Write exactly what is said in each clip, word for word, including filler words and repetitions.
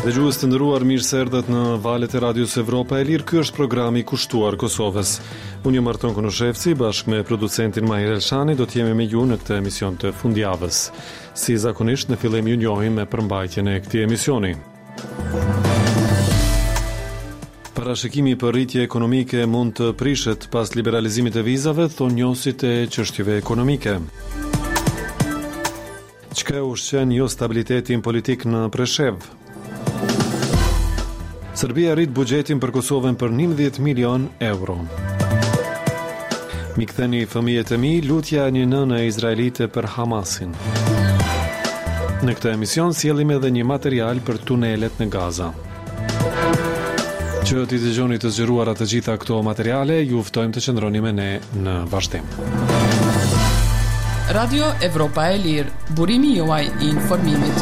Dëgjues të nderuar, mirë se erdhët në valët e Radios Evropa e Lirë. Ky është programi i kushtuar Kosovës. Unë jam Arton Konoshevci, bashkë me producentin Mahir Elshani do të jemi me ju në këtë emision të fundjavës. Si zakonisht, në fillim ju njohim me përmbajtjen e këtij emisioni. Parashikimi për rritje ekonomike mund të prishet pas liberalizimit të vizave, thonë njohësit e çështjeve ekonomike. Çka ushqen jo stabilitetin politik në Preshev? Serbia rrit buxhetin për Kosovën për njëmbëdhjetë milion euro. Mi ktheni fëmijët e mi, lutja e një nëne izraelite për Hamasin. Në këtë emision sjellim edhe një material për tunelet në Gaza. Që t'i dëgjoni të zgjeruara të gjitha këto materiale, ju ftojmë të qëndroni me ne në vazhdim. Radio Evropa e Lirë, burimi juaj i informimit.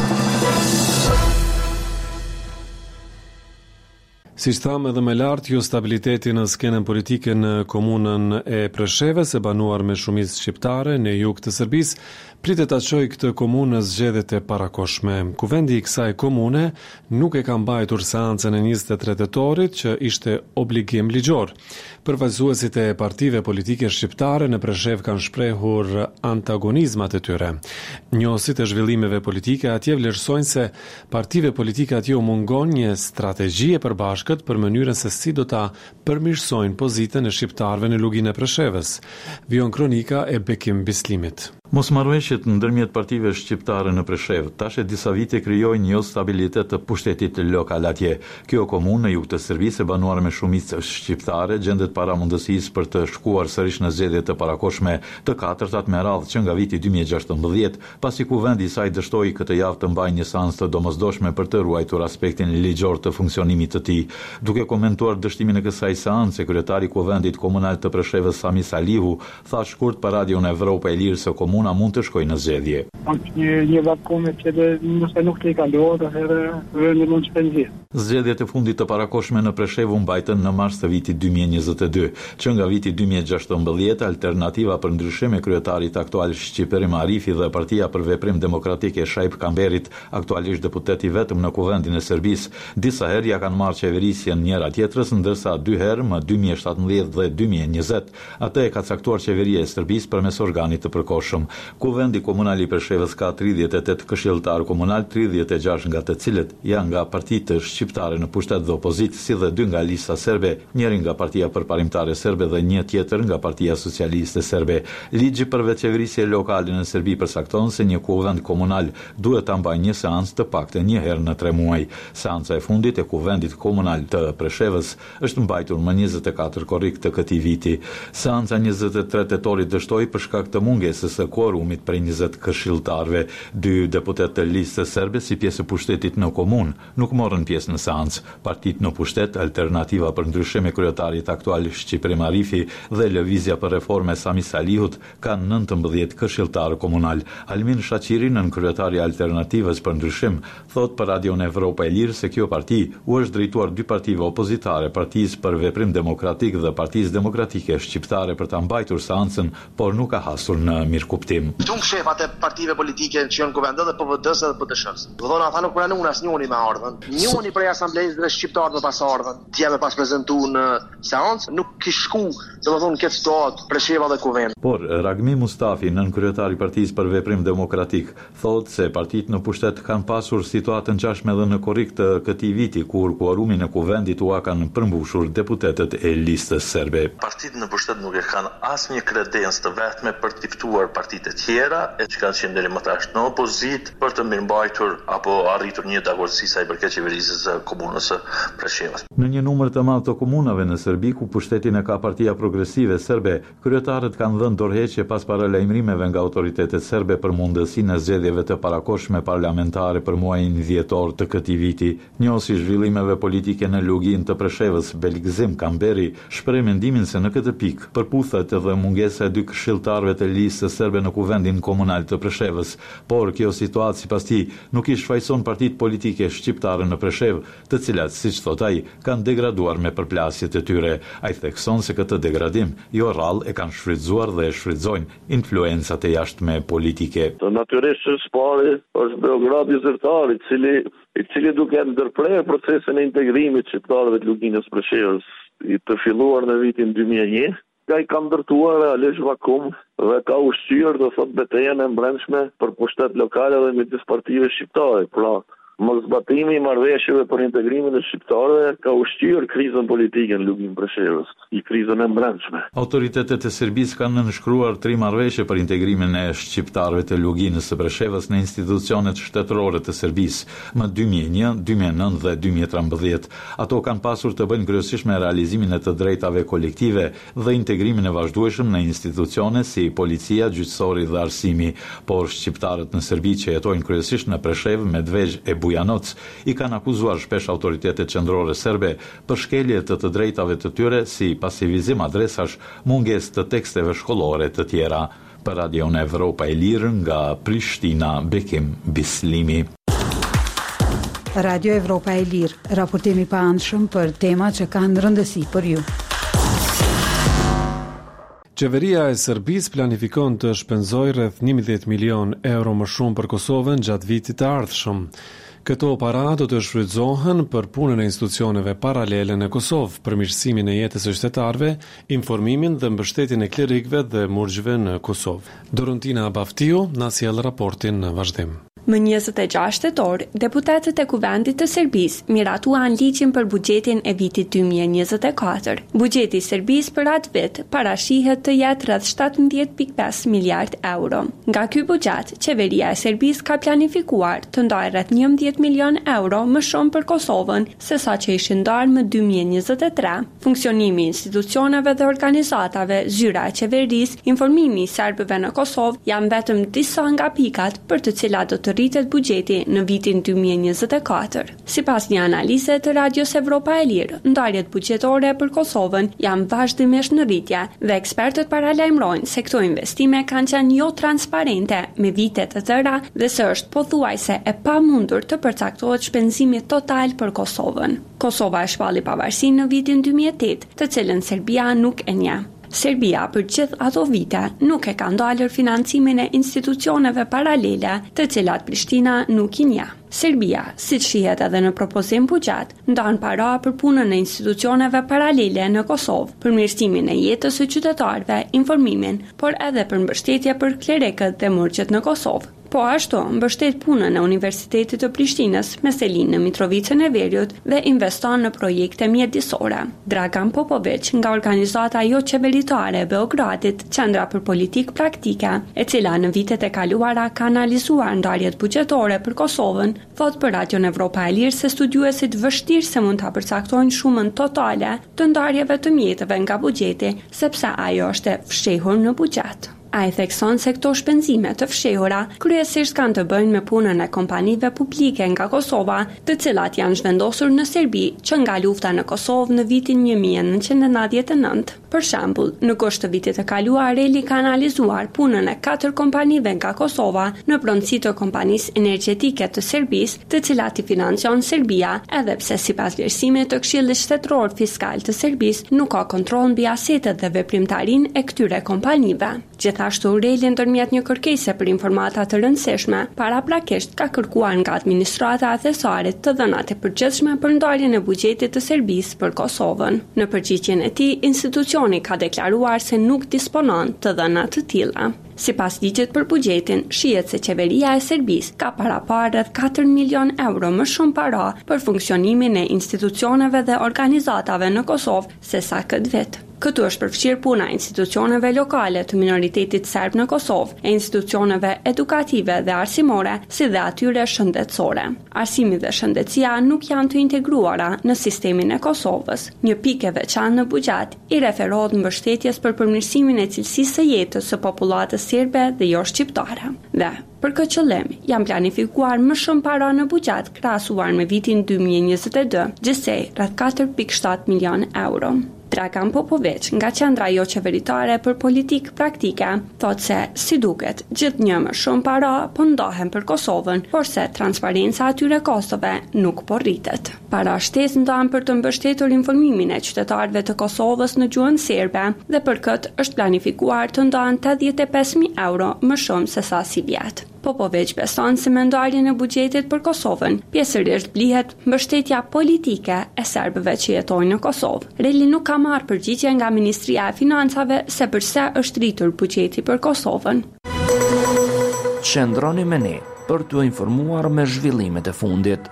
Si që thamë edhe me lartë, jo stabiliteti në skenën politike në komunën e Preshevës, e banuar me shumicë shqiptare në jug të Serbisë, pritet ta çojë këtë komunë zgjedhjet e parakoshme. Kuvendi i kësaj komune nuk e ka mbajtur seancën e njëzet e tre tetorit, që ishte obligim ligjor. Përfaqësuesit e partive politike shqiptare në Preshev kanë shprehur antagonizmat e tyre. Njohësit e zhvillimeve politike atje vlerësojnë se partive politike atje u mungon një strategji e përbashkët për mënyrën se si do ta përmirësojnë pozitën e shqiptarëve në luginë e Preshevës. Vion kronika e Bekim Bislimit. Mosmarrëveshjet ndërmjet partive shqiptare në Preshev tash e disa vite krijojnë një stabilitet të pushtetit lokal atje. Kjo komunë në jug të Serbisë e banuar me shumicë shqiptare gjendet para mundësisë për të shkuar sërish në zgjedhjet të parakoshme të katërtat me radhë që nga viti dy mijë e gjashtëmbëdhjetë, pasi kuvendi i saj dështoi këtë javë të mbajë një seancë të domosdoshme për të ruajtur aspektin ligjor të funksionimit të tij. Duke komentuar dështimin e kësaj seance, kryetari i kuvendit komunal të Preshevës Sami Salihu tha shkurt për Radion Evropa e Lirë se komuna mund të shkojë në zgjedhje. Një një vakume që nëse nuk të i kalohet, atëherë vendi mund të shpenzojë. Zgjedhjet e fundit të parakoshme në Preshev u mbajtën në mars të vitit dy mijë e njëzet e dy, që nga viti dy mijë e gjashtëmbëdhjetë Alternativa për ndryshim e kryetarit aktual Shqiperim Arifi dhe Partia për Veprim Demokratik e Shaip Kamberit, aktualisht deputet i vetëm në kuvendin e Serbisë, disa herë ja kanë marrë qeverisjen njëra tjetrës, ndërsa dy herë më dy mijë e shtatëmbëdhjetë dhe dy mijë e njëzet, atë e ka caktuar qeveria e Serbisë përmes organit të përkohshëm. Kuvendi komunal i Preshevës ka tridhjetë e tetë këshilltar komunal, tridhjetë e gjashtë nga të cilët janë nga partitë shqiptare në pushtet dhe opozitë, si dhe dy nga lista serbe, njëri nga Partia Përparimtare Serbe dhe një tjetër nga Partia Socialiste Serbe. Ligji për veçeverisje lokale në Serbi përcakton se një kuvend komunal duhet ta mbajë një seancë të paktën një herë në tre muaj. Seanca e fundit e kuvendit komunal të Preshevës është mbajtur më njëzet e katër korrik të këtij viti. Seanca njëzet e tre tetorit dështoi për shkak të mungesës së quorumit prej njëzet këshilltarëve. Dy deputet të listës serbe si pjesë e pushtetit në komunë nuk morën pjesë në seancë. Partitë në pushtet, Alternativa për ndryshim e kryetarit aktual Shqiperim Arifi dhe Lëvizja për reforme Sami Salihut kanë nëntëmbëdhjetë këshilltarë komunal. Almin Shaqiri, nën kryetari Alternativës për ndryshim, thot për Radion Evropa e Lirë se kjo parti u është drejtuar dy partive opozitare, Partisë për Veprim Demokratik dhe Partisë Demokratike Shqiptare për ta mbajtur seancën, por nuk ka hasur në mirëkuptim. Tung shefat e partive politike që janë kuvendë dhe P V D-s dhe P D S-s. Do thonë ata nuk pranuan asnjëri me ardhmën. Njëri prej asamblesë dhe shqiptarët me pas ardhmën, dia me pas prezantuar në seancë, nuk kish shku, domethënë këtë situatë Presheva dhe kuvend. Por Ragmi Mustafi, nën kryetari i Partisë për Veprim Demokratik, thotë se partitë në pushtet kanë pasur situatën ngjashme edhe në korrik të këtij viti, kur quorumin e kuvendit u kanë përmbushur deputetët e listës serbe. Partitë në pushtet nuk e kanë asnjë kredencë të vetme për të ftuar partitë e tjera, e që kanë qenë deri më tash në opozitë për të mirëmbajtur apo arritur një dakordësi sa i përket qeverisjes së komunës së Preshevës. Në një numër të madh të komunave në Serbi ku pushtetin e ka Partia Progresive Serbe, kryetarët kanë dhënë dorëheqje pas paralajmërimeve nga autoritetet serbe për mundësinë e zgjedhjeve të parakoshme parlamentare për muajin dhjetor të këtij viti. Njohësi zhvillimeve politike në luginë të Preshevës, Belikzim Kamberi, shpreh mendimin se në këtë pikë përputhet edhe mungesa e dy këshilltarëve të listës serbe në Kuvendin Komunal të Preshevës, por kjo situatë sipas tij nuk i shfaqson partitë politike shqiptare në Preshev, të cilat, siç thot ai, kanë degraduar me përplasjet e tyre. Ai thekson se këtë degradim jo rrallë e kanë shfrytzuar dhe e shfrytëzojnë influencat e jashtme politike. Natyrisht së pari është Beogradi zyrtar, i cili i cili duke ndërprer procesin e integrimit shqiptarëve të Luginës Preshevës, i të filluar në vitin dy mijë e një, ka i ka ndërtuar realisht vakum dhe ka ushqyer do thot betejën e brendshme për pushtet lokale dhe midis partive shqiptare. Pra, mosbatimi i marrëveshjeve për integrimin e shqiptarëve ka ushqyer krizën politike në Luginë Preshevës, i krizën e brendshme. Autoritetet e Serbisë kanë nënshkruar tri marrëveshje për integrimin e shqiptarëve të Luginës së Preshevës në institucionet shtetërore të Serbisë më dy mijë e një, dy mijë e nëntë dhe dy mijë e trembëdhjetë. Ato kanë pasur të bëjnë kryesisht me realizimin e të drejtave kolektive dhe integrimin e vazhdueshëm në institucione si policia, gjyqësori dhe arsimi, por shqiptarët në Serbi që jetojnë kryesisht në Preshevë, Medvezh e Bujanoc i kanë akuzuar shpesh autoritetet qendrore serbe për shkelje të të drejtave të tyre si pasivizim adresash, mungesë të teksteve shkollore të tjera. Për Radion Evropa e Lirë nga Prishtina, Bekim Bislimi. Radio Evropa e Lirë, raportimi pa anshëm për tema që kanë rëndësi për ju. Qeveria e Serbisë planifikon të shpenzojë rreth njëmbëdhjetë milion euro më shumë për Kosovën gjatë vitit të ardhshëm. Këto para do të shfrytëzohen për punën e institucioneve paralele në Kosovë, përmirësimin e jetës së qytetarëve, informimin dhe mbështetjen e klerikëve dhe murgjve në Kosovë. Dorontina Baftiu na sjell raportin në vazhdim. Më njëzet e gjashtë tetor, deputetët e Kuvendit të Serbisë miratuan ligjin për buxhetin e vitit dy mijë e njëzet e katër. Buxheti i Serbisë për atë vit parashihet të jetë rreth shtatëmbëdhjetë pikë pesë miliard euro. Nga ky buxhet, qeveria e Serbisë ka planifikuar të ndajë rreth njëmbëdhjetë milion euro më shumë për Kosovën se sa që ishin ndarë më dy mijë e njëzet e tre. Funksionimi i institucioneve dhe organizatave, zyra e qeverisë, informimi i serbëve në Kosovë janë vetëm disa nga pikat për të cilat do të rritet buxheti në vitin dy mijë e njëzet e katër. Sipas një analize të Radios Evropa e Lirë, ndarjet buxhetore për Kosovën janë vazhdimisht në rritje dhe ekspertët paralajmërojnë se këto investime kanë qenë jo transparente me vite të tëra dhe se është pothuajse e pamundur të përcaktohet shpenzimi total për Kosovën. Kosova e shpalli pavarësinë në vitin dy mijë e tetë, të cilën Serbia nuk e njeh. Serbia për gjithë ato vite nuk e ka ndalur financimin e institucioneve paralele të cilat Prishtina nuk i njeh. Serbia, siç shihet edhe në propozim buxhet, ndan para për punën e institucioneve paralele në Kosovë, përmirësimin e jetës së qytetarëve, informimin, por edhe për mbështetje për klerikët dhe murgjët në Kosovë. Po ashtu, mbështet punën e Universitetit të Prishtinës me selin në Mitrovicën e Veriut dhe investon në projekte mjedisore. Dragan Popović nga organizata jo qeveritare e Beogradit, Qendra për Politikë Praktike, e cila në vitet e kaluara ka analizuar ndarjet buxhetore për Kosovën, thot për Radion Evropa e Lirë se studiuesit vështirë se mund ta përcaktojnë shumën totale të ndarjeve të mjeteve nga buxheti, sepse ajo është e fshehur në buxhet. A i thekson se këto shpenzime të fshehura kryesisht kanë të bëjnë me punën e kompanive publike nga Kosova, të cilat janë zhvendosur në Serbi që nga lufta në Kosovë në vitin një mijë e nëntëqind e nëntëdhjetë e nëntë. Për shembull, në gusht të vitit të kaluar, Reli ka analizuar punën e katër kompanive nga Kosova në pronësi të kompanisë energjetike të Serbisë, të cilat i financion Serbia, edhe pse sipas vlerësimit të Këshillit Shtetëror Fiskal të Serbisë nuk ka kontroll mbi asetet dhe veprimtarinë e këtyre kompanive. Gjithashtu, Reli ndërmjet një kërkese për informata të rëndësishme, paraprakisht ka kërkuar nga administrata thesarit të dhënat e përgjithshme për ndarjen e buxhetit të Serbisë për Kosovën. Në përgjigjen e tij, institucioni ka deklaruar se nuk disponon të dhëna të tilla. Sipas ligjit për buxhetin, shihet se qeveria e Serbisë ka para parë rreth katër milion euro më shumë para për funksionimin e institucioneve dhe organizatave në Kosovë se sa këtë vit. Këtu është përfshirë puna institucioneve lokale të minoritetit serb në Kosovë, e institucioneve edukative dhe arsimore, si dhe atyre shëndetësore. Arsimi dhe shëndetësia nuk janë të integruara në sistemin e Kosovës. Një pikë e veçantë në buxhet i referohet mbështetjes për përmirësimin e cilësisë së jetës së popullatës serbe dhe jo shqiptare. Dhe për këtë qëllim, janë planifikuar më shumë para në buxhet krahasuar me vitin dy mijë e njëzet e dy, gjithsej rreth katër pikë shtatë milion euro. Dragan Popovic nga Qendra jo qeveritare për politikë praktike thotë se si duket gjithnjë më shumë para po ndahen për Kosovën, por se transparenca atyre kostove nuk po rritet. Para shtesë ndahen për të mbështetur informimin e qytetarëve të Kosovës në gjuhën serbe dhe për këtë është planifikuar të ndahen tetëdhjetë e pesë mijë euro më shumë se sa si vjet. Popovic beson se me ndarjen e buxhetit për Kosovën, pjesërisht blihet mbështetja politike e serbëve që jetojnë në Kosovë. Reli nuk ka marrë përgjigje nga Ministria e Financave se përse është rritur buxheti për Kosovën. Qëndroni me ne për t'u informuar me zhvillimet e fundit.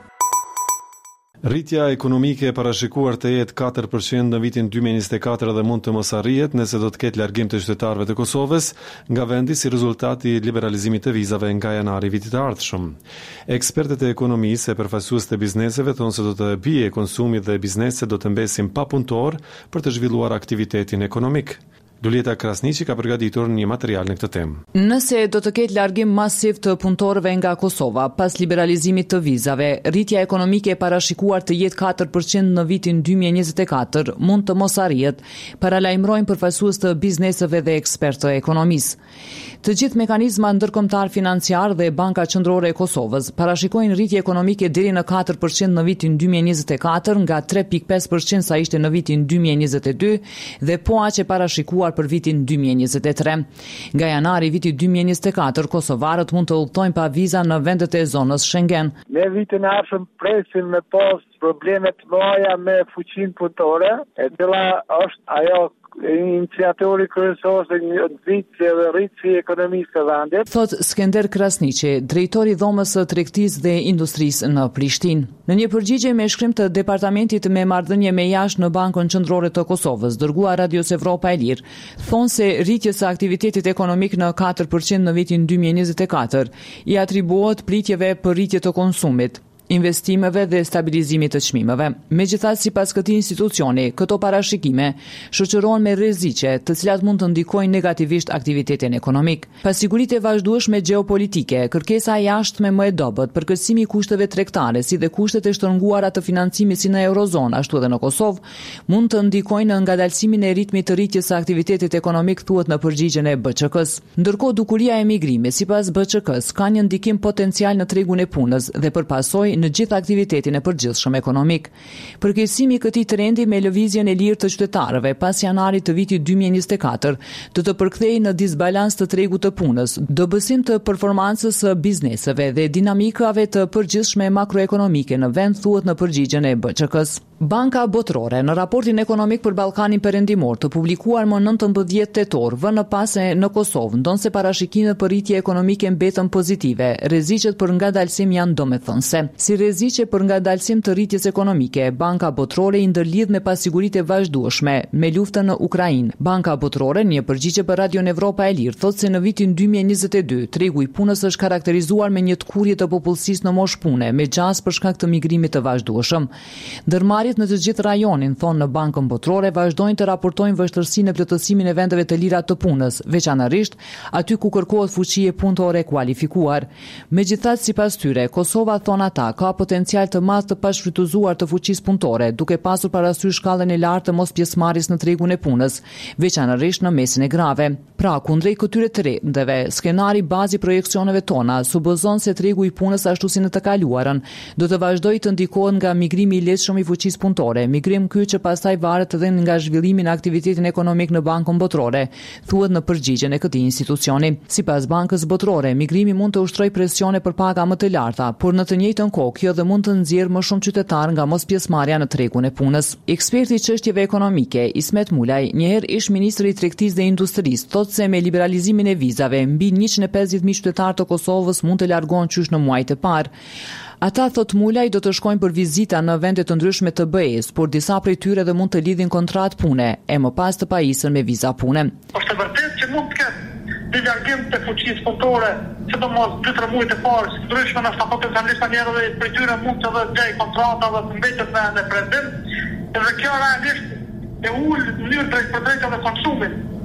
Rritja ekonomike e parashikuar të jetë katër përqind në vitin dy mijë e njëzet e katër dhe mund të mos arrihet nëse do të ketë largim të qytetarëve të Kosovës nga vendi si rezultat i liberalizimit të vizave nga janari vitit të ardhshëm. Ekspertët e ekonomisë e përfaqësues të bizneseve thonë se do të bie konsumi dhe bizneset do të mbesin pa punëtor për të zhvilluar aktivitetin ekonomik. Lulieta Krasniqi ka përgatitur një material në këtë temë. Nëse do të ketë largim masiv të punëtorëve nga Kosova pas liberalizimit të vizave, rritja ekonomike e parashikuar të jetë katër përqind në vitin dy mijë e njëzet e katër mund të mos arrihet, paralajmërojnë përfaqësues të bizneseve dhe ekspertë të ekonomisë. Të gjithë mekanizmat ndërkombëtar financiar dhe Banka Qendrore e Kosovës parashikojnë rritje ekonomike deri në katër përqind në vitin dy mijë e njëzet e katër nga tre pikë pesë përqind sa ishte në vitin dy mijë e njëzet e dy dhe po aq e parashikuar për vitin dy mijë e njëzet e tre. Nga janari vitit dy mijë e njëzet e katër, kosovarët mund të udhtojnë pa viza në vendet e zonës Schengen. Ne vitin e ardhshëm presim me pas probleme të mëdha me fuqinë punëtore, e cila është ajo iniciatori kryesor të nxitjes dhe rritjes së ekonomisë së vendit. Thot Skender Krasniqi, drejtori i dhomës së tregtisë dhe industrisë në Prishtinë. Në një përgjigje me shkrim të departamentit me marrëdhënie me jashtë në Bankën Qendrore të Kosovës, dërguar Radios Evropa e Lirë, thonë se rritja e aktivitetit ekonomik në katër përqind në vitin dy mijë e njëzet e katër i atribuohet pritjeve për rritje të konsumit, investimeve dhe stabilizimit të çmimeve. Megjithatë, sipas këtij institucioni, këto parashikime shoqërohen me rreziqe, të cilat mund të ndikojnë negativisht aktivitetin ekonomik. Pasiguritë e vazhdueshme gjeopolitike, kërkesa e jashtme më e dobët, përkësimi i kushteve tregtare, si dhe kushtet e shtrënguara të financimit si në Eurozonë, ashtu edhe në Kosovë, mund të ndikojnë në ngadalësimin e ritmit të rritjes së aktivitetit ekonomik, thuhet në përgjigjen e B Q K-s. Ndërkohë, dukuria e emigrimit, sipas B Q K-s, ka një ndikim potencial në tregun e punës dhe përpasoj në gjithë aktivitetin e përgjithshëm ekonomik. Përkeqësimi i këtij trendi me lëvizjen e lirë të qytetarëve pas janarit të vitit dy mijë e njëzet e katër do të përkthejë në disbalans të tregut të punës, dobësim të performancës së bizneseve dhe dinamikave të përgjithshme makroekonomike në vend, thuhet në përgjigjen e B Q K-s. Banka Botërore në raportin ekonomik për Ballkanin Perëndimor të publikuar më nëntëmbëdhjetë tetor vënë pas se në Kosovë ndonse parashikimet për rritje ekonomike mbetën pozitive, rreziqet për ngadalësim janë domethënëse. Si rreziqe për ngadalësim të rritjes ekonomike, Banka Botërore i ndërlidh me pasiguritë e vazhdueshme me luftën në Ukrainë. Banka Botërore në një përgjigje për Radion Evropa e Lirë thotë se në vitin dy mijë e njëzet e dy tregu i punës është karakterizuar me një tkurrje të popullsisë në moshë pune, me gjasë për shkak të migrimit të vazhdueshëm. Ndërmarrjet në të gjithë rajonin, thonë në Bankën Botërore, vazhdojnë të raportojnë vështirësinë në plotësimin e vendeve të lira të punës, veçanërisht aty ku kërkohet fuqi e punëtore kualifikuar. Megjithatë, sipas tyre, Kosova, thonë ata, ka potencial të madh të pashfrytëzuar të fuqisë punëtore, duke pasur parasysh shkallën e lartë të mospjesëmarrjes në tregun e punës, veçanërisht në mesin e grave. Pra, kundrejt këtyre trendeve, skenari bazi projeksioneve tona supozon se tregu i punës ashtu si në të kaluarën do të vazhdojë të ndikohet nga migrimi i lehtëshëm i fuqisë punëtore, migrim ky që pastaj varet edhe nga zhvillimi në aktivitetin ekonomik në Bankën Botërore, thuhet në përgjigjen e këtij institucioni. Sipas Bankës Botërore, migrimi mund të ushtrojë presione për paga më të larta, por në të njëjtën kohë kjo dhe mund të nxjerrë më shumë qytetar nga mospjesëmarrja në tregun e punës. Eksperti i çështjeve ekonomike, Ismet Mulaj, njëherë ish ministri i Tregtisë dhe Industrisë, thotë se me liberalizimin e vizave, mbi njëqind e pesëdhjetë mijë qytetarë të Kosovës mund të largohen qysh në muajt e parë. Ata, thot Mulaj, do të shkojnë për vizita në vende të ndryshme të B E S, por disa prej tyre dhe mund të lidhin kontratë pune, e më pas të pajisën me viza pune. Është vërtet që mund të ketë një largim të fuqisë punëtore, sidomos dy tre muajt e parë, si ndryshme në sta potencialisht njerëz dhe prej tyre mund të gjejë kontrata dhe të mbetet në në prezant, dhe kjo realisht e ul në mënyrë drejt për drejtë dhe konsumit.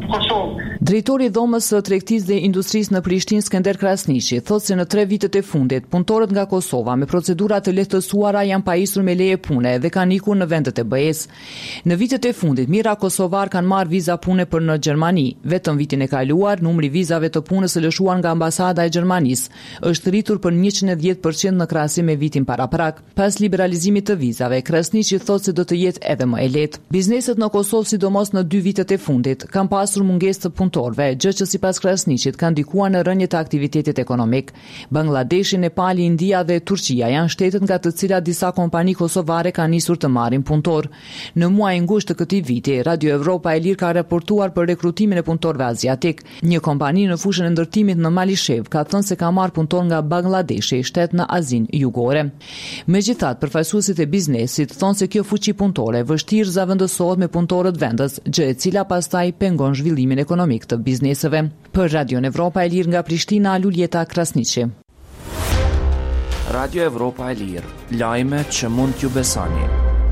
Kosovë. Drejtori i dhomës së tregtisë dhe industrisë në Prishtinë, Skender Krasniqi, thotë se në tre vitet e fundit, punëtorët nga Kosova me procedura të lehtësuara janë pajisur me leje pune dhe kanë ikur në vendet e B E-s. Në vitet e fundit, mijëra kosovar kanë marrë viza pune për në Gjermani. Vetëm vitin e kaluar, numri vizave të punës së lëshuar nga ambasada e Gjermanisë është rritur për njëqind e dhjetë përqind në krahasim me vitin paraprak. Pas liberalizimit të vizave, Krasniqi thotë se do të jetë edhe më e lehtë. Bizneset në Kosovë, sidomos në dy vitet e fundit, kanë pasur mungesë të punëtorëve, gjë që sipas Krasniqit kanë ndikuar në rënje të aktivitetit ekonomik. Bangladeshi, Nepali, India dhe Turqia janë shtetet nga të cilat disa kompani kosovare kanë nisur të marrin punëtor. Në muajin gusht të këtij viti, Radio Evropa e Lirë ka raportuar për rekrutimin e punëtorëve aziatik. Një kompani në fushën e ndërtimit në Malishev ka thënë se ka marrë punëtor nga Bangladeshi, shtet në Azinë Jugore. Megjithatë, përfaqësuesit e biznesit thonë se kjo fuqi punëtore vështirë zavendësohet me punëtorët vendës, gjë e cila pastaj pengon zhvillimin ekonomik të bizneseve. Për Radio Evropa e Lirë nga Prishtina, Luljeta Krasniqi. Radio Evropa e Lirë, lajme që mund t'ju besoni.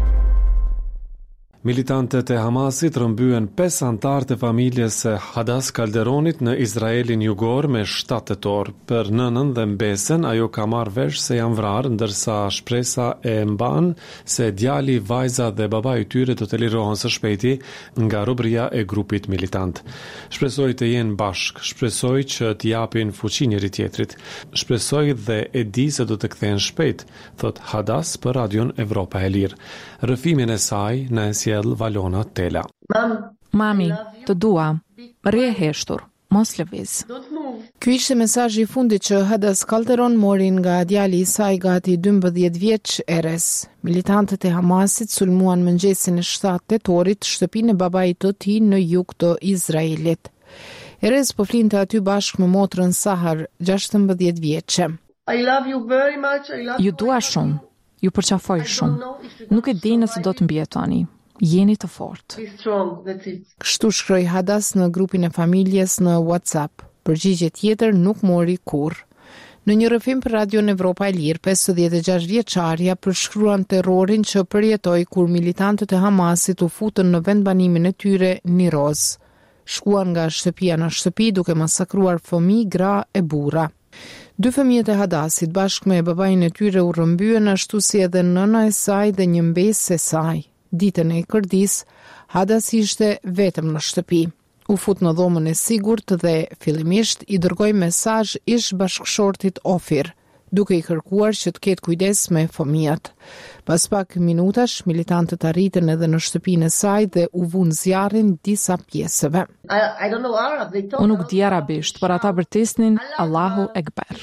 Militantët e Hamasit rrëmbyen pesë anëtar të familjes së Hadas Kalderonit në Izraelin jugor me shtatë tetor. Për nënën dhe mbesen, ajo ka marrë vesh se janë vrarë, ndërsa shpresa e mban se djali, vajza dhe baba i tyre do të lirohen së shpejti nga robëria e grupit militant. Shpresoj të jenë bashk, shpresoj që të japin fuqi njëri tjetrit. Shpresoj dhe e di se do të kthehen shpejt, thot Hadas për Radion Evropa e Lirë. Rrëfimin e saj në sjell Valona Tela. Mami, të dua, rri e heshtur, mos lëviz. Ky ishte mesazhi i fundit që Hadas Kalderon mori nga djali i saj gati dymbëdhjetë vjeç Erez. Militantët e Hamasit sulmuan mëngjesin e shtatë tetorit shtëpinë e babait të tij në jug të Izraelit. Erez po flinte aty bashkë me motrën Sahar, gjashtëmbëdhjetë vjeçe. Ju dua shumë. Ju përqafoj shumë. Nuk e di nëse do të mbijetoni. Jeni të fortë. Kështu shkroi Hadas në grupin e familjes në WhatsApp. Përgjigje tjetër nuk mori kurrë. Në një rrëfim për Radion Evropa e Lirë, pesëdhjetë e gjashtë vjeçarja përshkruan terrorin që përjetoi kur militantët e Hamasit u futën në vendbanimin e tyre Niroz. Shkuan nga shtëpia në shtëpi duke masakruar fëmijë, gra e burra. Dy fëmijët e Hadasit bashkë me babain e tyre u rrëmbyen, ashtu si edhe nëna e saj dhe një mbesë e saj. Ditën e Kërdis, Hadas ishte vetëm në shtëpi. U fut në dhomën e sigurt dhe fillimisht i dërgoi mesazh ish bashkëshortit Ofir, duke i kërkuar që të ketë kujdes me fëmijët. Pas pak minutash, militantët arritën edhe në shtëpinë e saj dhe u vunë zjarrin disa pjesëve. Unë nuk di arabisht, por ata vërtesnin Allahu Ekber.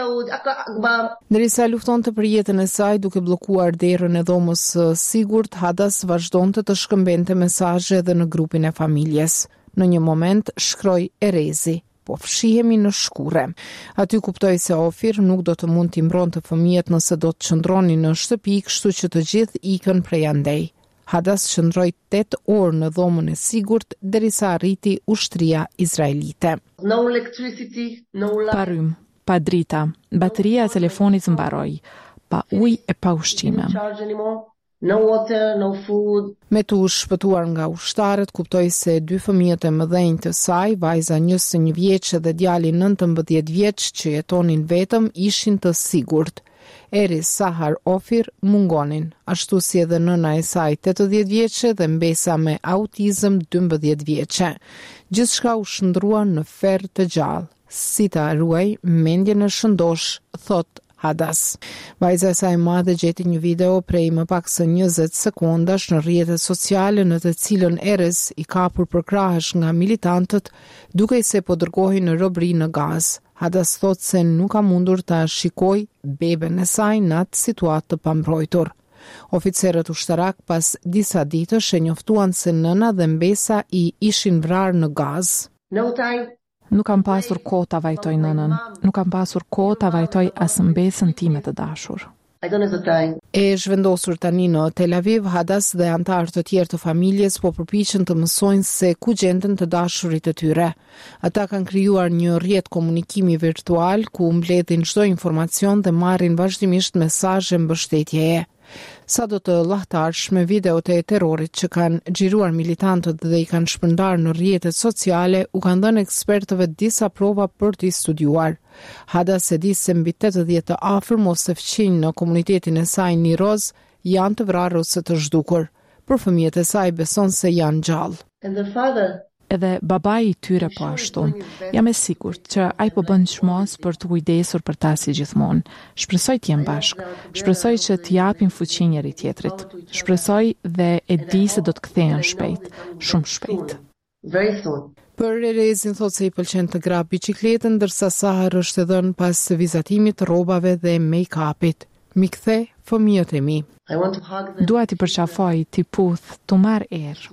Ndërsa luftonte për jetën e saj duke bllokuar derën e dhomës së sigurt, Hadas vazhdonte të shkëmbente mesazhe edhe në grupin e familjes. Në një moment shkroi Erezi: po fshihemi në shkure. Aty kuptoi se Ofir nuk do të mund t'i mbronte fëmijët nëse do të qëndronin në shtëpi, kështu që të gjithë ikën prej andej. Hadas qëndroi tetë orë në dhomën e sigurt derisa arriti ushtria izraelite. No electricity, no light. Pa rrym, pa drita, bateria e telefonit mbaroi, pa ujë e pa ushqime. No water, no food. Me të u shpëtuar nga ushtarët, kuptoi se dy fëmijët e mëdhenj të saj, vajza njëzet e një vjeçë dhe djali nëntëmbëdhjetë vjeç që jetonin vetëm, ishin të sigurt. Erez, Sahar, Ofir mungonin, ashtu si edhe nëna e saj tetëdhjetë vjeçe dhe mbesa me autizëm dymbëdhjetë vjeçe. Gjithçka u shndrua në ferr të gjallë. Si ta ruaj mendjen e shëndosh, thot Hadas. Vajza e saj e madhe gjeti një video prej më pak se njëzet sekondash në rrjetet sociale në të cilën Erez i kapur përkrahësh nga militantët duke se po dërgohej në robëri në Gaz. Hadas thot se nuk ka mundur ta shikoj beben e saj në atë situatë të pambrojtur. Oficerët ushtarak pas disa ditësh e njoftuan se nëna dhe mbesa i ishin vrarë në Gaz. No time. Nuk kam pasur kohë ta vajtoj nënën. Nuk kam pasur kohë ta vajtoj as mbesën time të dashur. E zhvendosur tani në Tel Aviv, Hadas dhe antarë të tjerë të familjes po përpiqen të mësojnë se ku gjenden të dashurit të tyre. Ata kanë krijuar një rrjet komunikimi virtual ku mbledhin çdo informacion dhe marrin vazhdimisht mesazhe mbështetjeje. Sado të llahtarshme videot e terrorit që kanë xhiruar militantët dhe i kanë shpërndarë në rrjetet sociale u kanë dhënë ekspertëve disa prova për t'i studiuar. Hadas e di se mbi tetëdhjetë të afërm ose fqinj në komunitetin e saj Niroz janë të vrarë ose të zhdukur. Për fëmijët e saj beson se janë gjallë. Edhe babai i tyre po ashtu. Jam e sigurt që ai po bën çmos për të kujdesur për ta si gjithmonë. Shpresoj të jem bashkë. Shpresoj që të japim fuqi njëri tjetrit. Shpresoj dhe e di se do të kthehen shpejt, shumë shpejt. Për Erezin thot se i pëlqen të grab biçikletën, ndërsa Sahar është e dhënë pas vizatimit të rrobave dhe make-upit. Mi kthe fëmijët e mi. Dua t'i përqafoj, t'i puth, t'u marr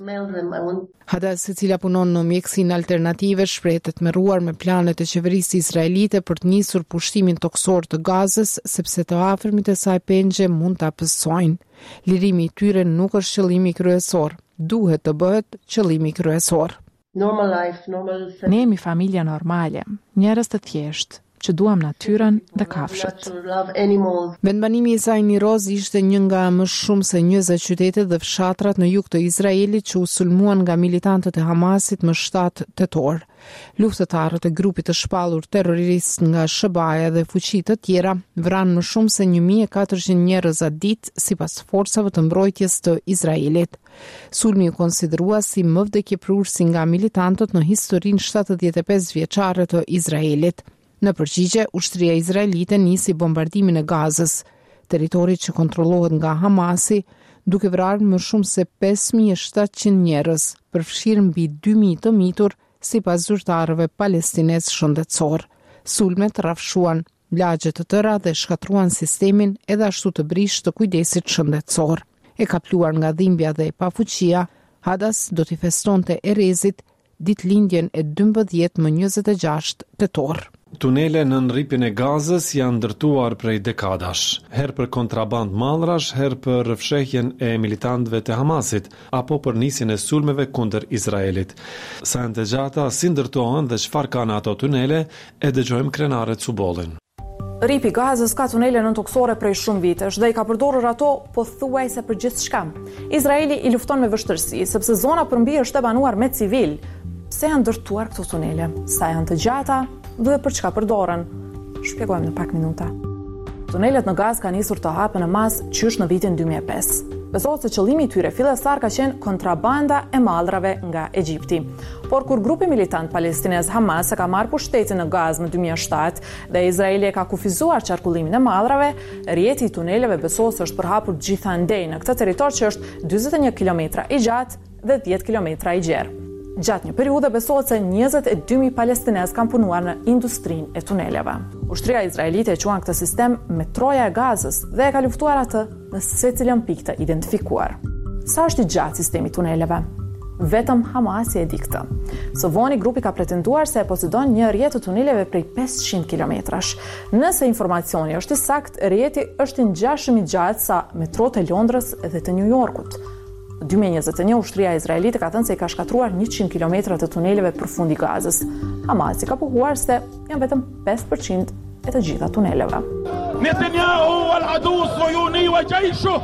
erë. Hadas, e cila punon në mjekësinë alternative, shprehet të tmerruar me planet e qeverisë izraelite për të nisur pushtimin toksor të Gazës, sepse të afërmit e saj pengje mund ta pësojnë. Lirimi i tyre nuk është qëllimi kryesor, duhet të bëhet qëllimi kryesor. Normal life, normal... Ne jemi familja normale, njerëz të thjeshtë, që duam natyrën dhe kafshët. Vendbanimi i saj Niroz ishte një nga më shumë se njëzet qytete dhe fshatrat në jug të Izraelit që u sulmuan nga militantët e Hamasit më shtatë tetor. Luftëtarët e grupit të shpallur terrorist nga Sh B A-ja dhe fuqi të tjera vranë më shumë se një mijë e katërqind njerëz atë ditë sipas forcave të mbrojtjes të Izraelit. Sulmi u konsiderua si më vdekjeprurësi nga militantët në historinë shtatëdhjetë e pesë vjeçare të Izraelit. Në përgjigje, ushtria izraelite nisi bombardimin e Gazës, territorit që kontrollohet nga Hamasi, duke vrarë më shumë se pesë mijë e shtatëqind njerëz, përfshirë mbi dy mijë të mitur, sipas zyrtarëve palestinez shëndetësor. Sulmet rrafshuan lagje të tëra dhe shkatruan sistemin edhe ashtu të brish të kujdesit shëndetësor. E kapluar nga dhimbja dhe pafuqia, Hadas do t'i festonte Erezit ditëlindjen e dymbëdhjetë më njëzet e gjashtë tetor. Tunele në nripjen e Gazës janë ndërtuar prej dekadash, herë për kontraband mallrash, herë për fshehjen e militantëve të Hamasit, apo për nisjen e sulmeve kundër Izraelit. Sa janë të gjata, si ndërtohen dhe çfarë kanë ato tunele, e dëgjojmë krenaret Subollin. Ripi Gazës ka tunele nëntoksore prej shumë vitesh dhe i ka përdorur ato pothuajse për gjithçka. Izraeli i lufton me vështirësi sepse zona përmbi është e banuar me civil. Se janë ndërtuar këto tunele, sa janë të gjata dhe për çka përdoren. Shpjegojmë në pak minuta. Tunelet në Gazë kanë nisur të hapen në masë qysh në vitin dy mijë e pesë. Besohet se qëllimi i tyre fillestar ka qenë kontrabanda e mallrave nga Egjipti. Por kur grupi militant palestinez Hamas e ka marrë pushtetin në Gazë në dy mijë e shtatë dhe Izraeli e ka kufizuar qarkullimin e mallrave, rrjeti i tuneleve besohet se është përhapur gjithandej në këtë territor që është dyzet e një kilometra i gjatë dhe dhjetë kilometra i gjerë. Gjatë një periudhe besohet se njëzet e dy mijë palestinez kanë punuar në industrinë e tuneleve. Ushtria izraelite e quan këtë sistem metroja e Gazës dhe e ka luftuar atë në secilën pikë të identifikuar. Sa është i gjatë sistemi i tuneleve? Vetëm Hamasi e di këtë. Së voni grupi ka pretenduar se e posedon një rrjet të tuneleve prej pesëqind kilometrash. Nëse informacioni është i saktë, rrjeti është i ngjashëm i gjatë sa metrot e Londrës dhe të New Yorkut. dy mijë e njëzet e një ushtria izraelite ka thënë se i ka shkatruar njëqind kilometra të tuneleve përfund i Gazës. Hamasi ka pohuar se janë vetëm pesë përqind e të gjitha tuneleve. Netanyahu al-adu as-sayuni wa jayshu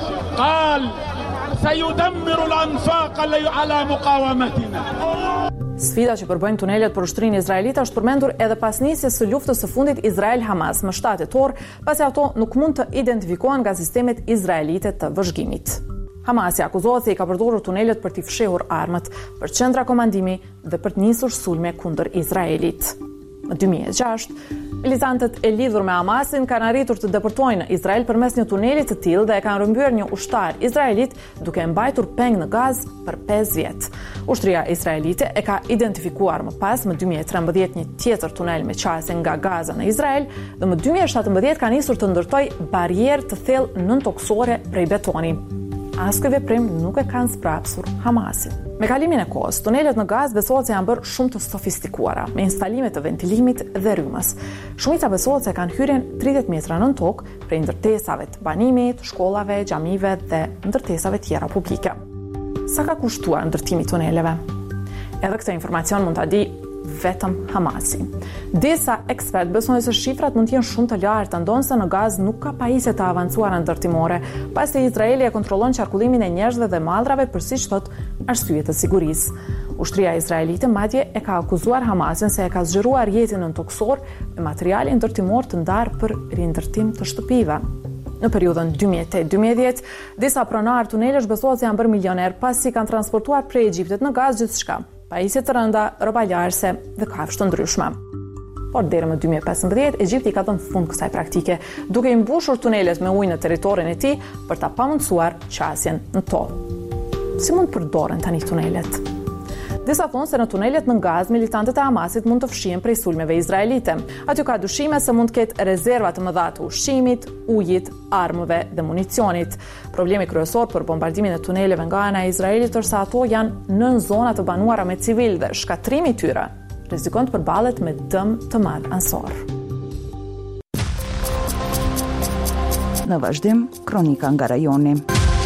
qal sayudammiru al-anfaq ala muqawamatina. Sfida që përbëjnë tunelet për ushtrinë izraelite është përmendur edhe pas nisjes së luftës së fundit Izrael-Hamas më shtatë tetor, pasi ato nuk mund të identifikohen nga sistemet izraelite të vëzhgimit. Hamasi akuzohet se i ka përdorur tunelet për t'i fshehur armët, për qendra komandimi dhe për të nisur sulme kundër Izraelit. Në dy mijë e gjashtë, militantët e lidhur me Hamasin kanë arritur të depërtojnë Izrael përmes një tuneli të tillë dhe e kanë rrëmbyer një ushtar izraelit duke e mbajtur peng në Gazë për pesë vjet. Ushtria izraelite e ka identifikuar më pas më dy mijë e trembëdhjetë një tjetër tunel me qase nga Gaza në Izrael dhe më dy mijë e shtatëmbëdhjetë ka nisur të ndërtojë barierë të thellë nëntoksore prej betoni. As ky veprim nuk e kanë sprapsur Hamasin. Me kalimin e kohës, tunelet në Gazë besohet se janë bërë shumë të sofistikuara, me instalime të ventilimit dhe rrymës. Shumica besohet se kanë hyrjen tridhjetë metra nën tokë, prej ndërtesave të banimit, shkollave, xhamive dhe ndërtesave tjera publike. Sa ka kushtuar ndërtimi i tuneleve? Edhe këtë informacion mund ta di vetëm Hamasi. Disa ekspertë besojnë se shifrat mund të jenë shumë të larta, ndonse në Gazë nuk ka pajisje të avancuara ndërtimore, pasi Izraeli e kontrollon qarkullimin e njerëzve dhe mallrave për siç thot arsye të sigurisë. Ushtria izraelite madje e ka akuzuar Hamasin se e ka zgjeruar jetën në toksor me materiale ndërtimor të ndarë për rindërtim të shtëpive. Në periudhën dy mijë e tetë dy mijë e dhjetë, disa pronarë tunelesh besohet se janë bërë milioner pasi kanë transportuar prej Egjiptit në Gazë gjithçka, pajisje të rënda, rroba larëse dhe kafshë të ndryshme. Por deri më dy mijë e pesëmbëdhjetë, Egjipti ka dhënë fund kësaj praktike, duke i mbushur tunelet me ujë në territorin e tij për ta pamundsuar qasjen në to. Si mund përdoren tani tunelet? Disa thonë se në tunelet në Gazë militantët e Hamasit mund të fshihen prej sulmeve izraelite. Aty ka dyshime se mund të ketë rezerva të mëdha të ushqimit, ujit, armëve dhe municionit. Problemi kryesor për bombardimin e tuneleve nga ana e Izraelit është se ato janë nën zona të banuara me civil dhe shkatrimi i tyre rrezikon të përballet me dëm të madh ansor. Në vazhdim, kronika nga rajoni.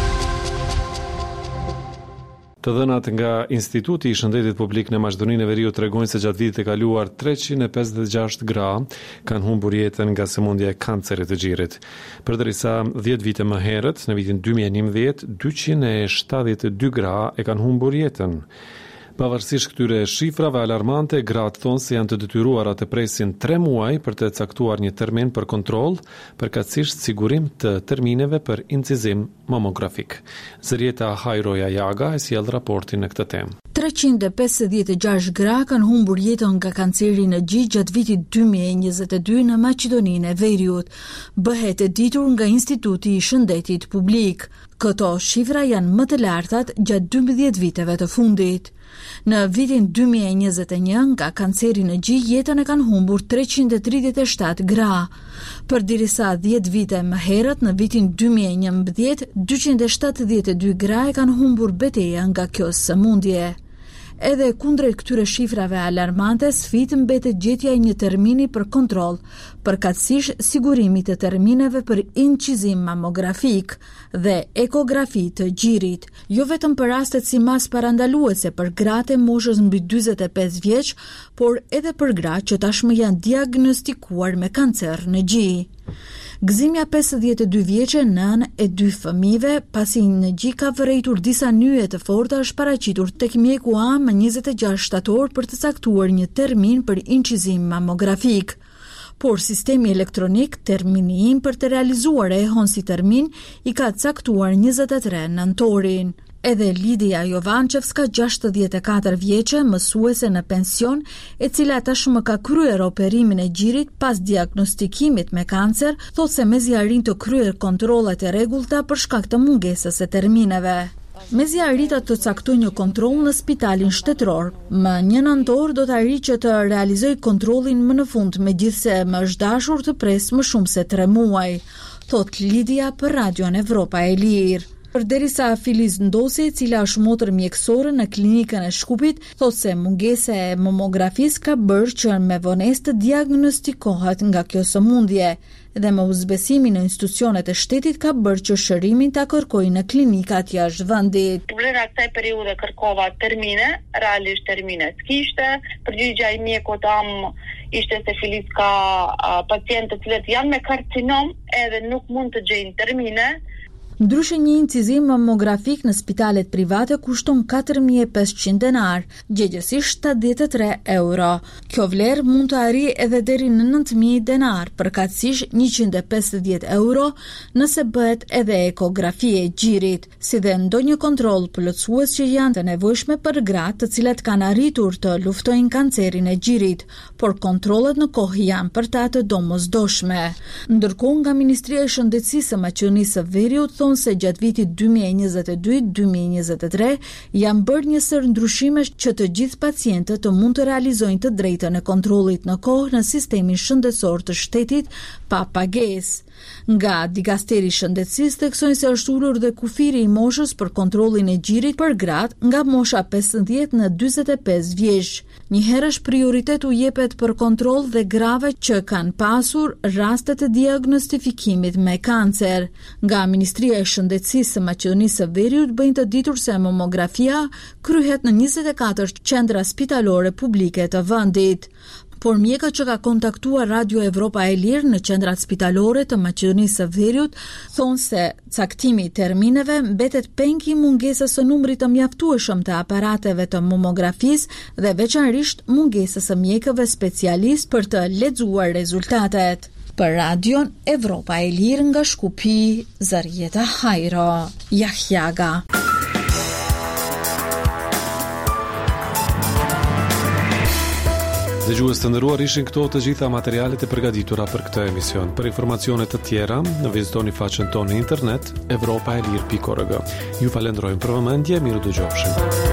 Të dhënat nga Instituti i Shëndetit Publik në Maqedoninë e Veriut tregojnë se gjatë vitit të kaluar treqind e pesëdhjetë e gjashtë gra kanë humbur jetën nga sëmundja e kancerit të gjirit. Përdërisa dhjetë vite më herët, në vitin dy mijë e njëmbëdhjetë, dyqind e shtatëdhjetë e dy gra e kanë humbur jetën. Pavarësisht këtyre shifrave alarmante, gratë thonë se janë të detyruara të presin tre muaj për të caktuar një termin për kontroll, përkatësisht sigurim të termineve për incizim mamografik. Zërieta Hajroja Jaga e sjell raportin në këtë temë. treqind e pesëdhjetë e gjashtë gra kanë humbur jetën nga kanceri në gjith gjatë vitit dy mijë e njëzet e dy në Maqedoninë e Veriut, bëhet e ditur nga Instituti i Shëndetit Publik. Këto shifra janë më të lartat gjatë dymbëdhjetë viteve të fundit. Në vitin dy mijë e njëzet e një, nga kanceri në gjith, jetën e kanë humbur treqind e tridhjetë e shtatë gra. Përderisa dhjetë vite më herët, në vitin dy mijë e njëmbëdhjetë, dyqind e shtatëdhjetë e dy gra e kanë humbur betejë nga kjo sëmundje. Edhe kundrejt këtyre shifrave alarmante, sfidë mbetet gjetja e një termini për kontroll, përkatësisht sigurimit të termineve për incizim mamografik dhe ekografi të gjirit, jo vetëm për rastet si mas parandaluese për gratë e moshës mbi dyzet e pesë vjeç, por edhe për gratë që tashmë janë diagnostikuar me kancer në gjih. Gëzimja pesëdhjetë e dy vjeçe, nën e dy fëmijëve, pasi në gjih ka vërejtur disa nyje të forta, është paraqitur tek mjeku A më njëzet e gjashtë shtator për të caktuar një termin për incizim mamografik. Por sistemi elektronik, termini im për të realizuar e hon si termin, i ka caktuar njëzet e tre nëntorin. Edhe Lidia Jovančevska, gjashtëdhjetë e katër vjeçe, mësuese në pension, e cila tashmë ka kryer operimin e gjirit pas diagnostikimit me kancer, thotë se mezi arrin të kryer kontrollet e rregullta për shkak të mungesës së termineve. Mezi arrita të caktoj një kontroll në spitalin shtetëror. Më një nëntor do të arrijë që të realizoj kontrollin më në fund, megjithse më është dashur të pres më shumë se tre muaj, thot Lidia për Radion Evropa e Lirë. Përderisa Filiz Ndosi, e cila është motër mjekësore në klinikën e Shkupit, thotë se mungesa e mamografisë ka bërë që me vonesë të diagnostikohet nga kjo sëmundje, dhe me uzbesimin në institucionet e shtetit ka bërë që shërimin ta kërkojë në klinikat jashtë vendit. Problema kësaj periudhe kërkova termine, realisht termine s'kishte, përgjigja i mjekut am ishte se Filiz ka uh, pacientë të cilët janë me karcinom edhe nuk mund të gjejnë termine. Ndryshe një incizim mamografik në spitalet private kushton katër mijë e pesëqind denar, gjegjësisht shtatëdhjetë e tre euro. Kjo vlerë mund të arrijë edhe deri në nëntë mijë denar, përkatësisht njëqind e pesëdhjetë euro nëse bëhet edhe ekografi e gjirit, si dhe ndonjë kontroll plotësues që janë të nevojshme për gratë të cilat kanë arritur të luftojnë kancerin e gjirit, por kontrollet në kohë janë për ta të domosdoshme. Ndërkohë nga Ministria e Shëndetësisë së Maqedonisë së Veriut thonë se gjatë vitit dy mijë e njëzet e dy dy mijë e njëzet e tre janë bërë një sër ndryshime që të gjithë pacientët të mund të realizojnë të drejtën e kontrollit në kohë në sistemin shëndetësor të shtetit pa pagesë. Nga Dikasteri i Shëndetësisë theksojnë se është ulur dhe kufiri i moshës për kontrollin e gjirit për gratë nga mosha pesëdhjetë në dyzet e pesë vjeç. Njëherësh prioritet u jepet për kontroll dhe grave që kanë pasur raste të diagnostifikimit me kancer. Nga Ministria Ministria e Shëndetësisë së Maqedonisë së Veriut bëjnë të ditur se mamografia kryhet në njëzet e katër qendra spitalore publike të vendit. Por mjekët që ka kontaktuar Radio Evropa e Lirë në qendrat spitalore të Maqedonisë së Veriut thonë se caktimi i termineve mbetet pengi mungesës së numrit të mjaftueshëm të aparateve të mamografisë dhe veçanërisht mungesës së mjekëve specialistë për të lexuar rezultatet. Për Radion Evropa e Lirë nga Shkupi, Zarieta Hajro, Jahjaga. Dëgjues të nderuar, ishin këto të gjitha materialet e përgatitura për këtë emision. Për informacione të tjera, vizitoni faqen tonë në internet evropaelir pikë org. Ju falenderojmë për vëmendje, miru dëgjofshim.